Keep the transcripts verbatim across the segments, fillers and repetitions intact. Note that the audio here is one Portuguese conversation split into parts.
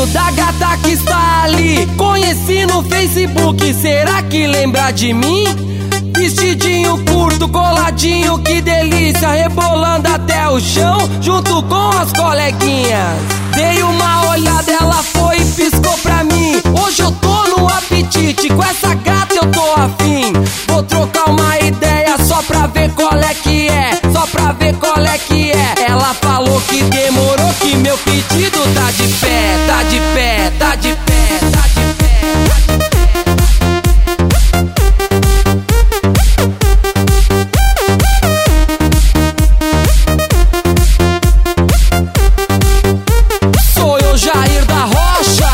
da gata que está ali, conheci no Facebook, será que lembra de mim? Vestidinho curto, coladinho, que delícia, rebolando até o chão, junto com as coleguinhas. Dei uma olhada, ela foi e piscou pra mim. Hoje eu tô no apetite, com essa gata eu tô afim. Vou trocar uma ideia só pra ver qual é que é, só pra ver qual é que é. Ela falou que demorou, que meu pedido tá de pé, tá de pé, tá de pé, tá de pé, tá de pé. Jair da Rocha.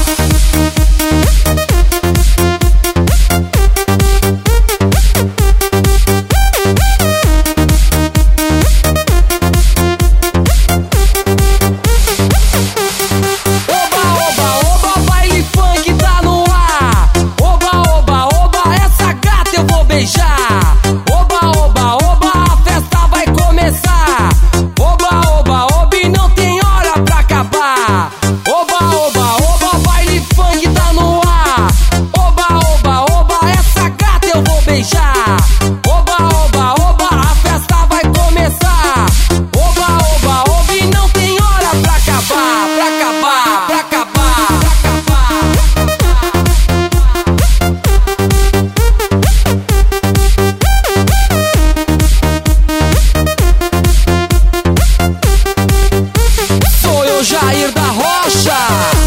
Oba, oba, oba, baile funk tá no ar. Oba, oba, oba, essa gata eu vou beijar. Oba, oba, oba, a festa vai começar. Oba, oba, oba, e não tem hora pra acabar. Oba, oba, oba, baile funk tá no ar. Oba, oba, oba, essa gata eu vou beijar. Oba, oba, oba, a festa vai começar. Oba, oba, oba, e não tem hora pra acabar, pra acabar, pra acabar, pra acabar. Sou eu, Jair da Rocha.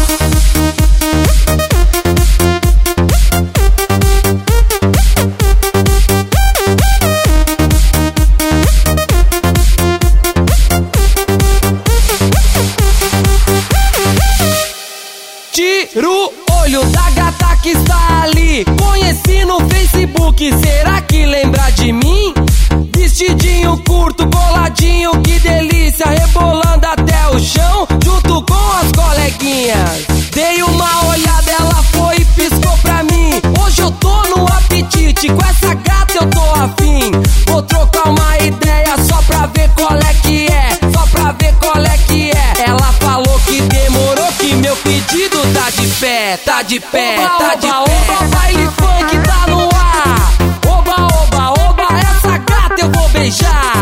Tira o olho da gata que está ali, conheci no Facebook, será que lembra de mim? Vestidinho curto, coladinho, que delícia, rebolando até o chão, junto com as coleguinhas. Dei uma olhada, ela foi e piscou pra mim. Hoje eu tô no apetite, com essa gata eu tô afim. Vou trocar uma ideia só pra ver qual é que é, só pra ver qual é que é. Ela falou que demorou, que meu pedido tá de pé, tá de pé, oba, tá de oba, pé. Oba, baile funk tá no ar. Oba, oba, oba, essa gata eu vou beijar.